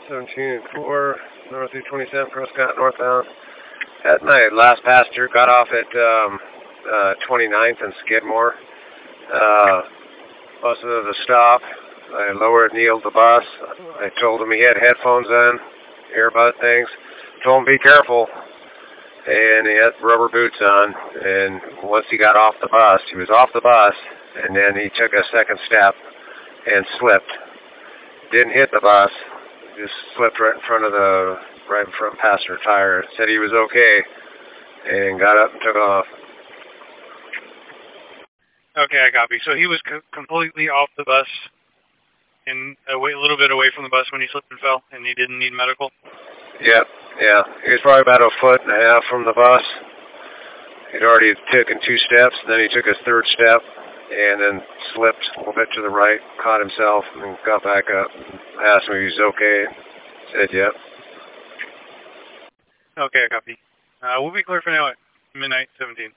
17-4, Northeast 27, Prescott, northbound. At my last passenger got off at 29th and Skidmore. Bus was a stop. I lowered Neil the bus. I told him he had headphones in, earbud things. Told him be careful. And he had rubber boots on. And once he got off the bus, he was off the bus, and then he took a second step and slipped. Didn't hit the bus. Just slipped right in front passenger tire. Said he was okay, and got up and took off. Okay, I copy. So he was completely off the bus and a little bit away from the bus when he slipped and fell, and he didn't need medical? Yep, yeah. He was probably about 1.5 feet from the bus. He'd already taken 2 steps, then he took his 3rd step, and then slipped a little bit to the right, caught himself, and got back up. Asked him if he was okay. Said, yep. Okay, I copy. We'll be clear for now at midnight 17.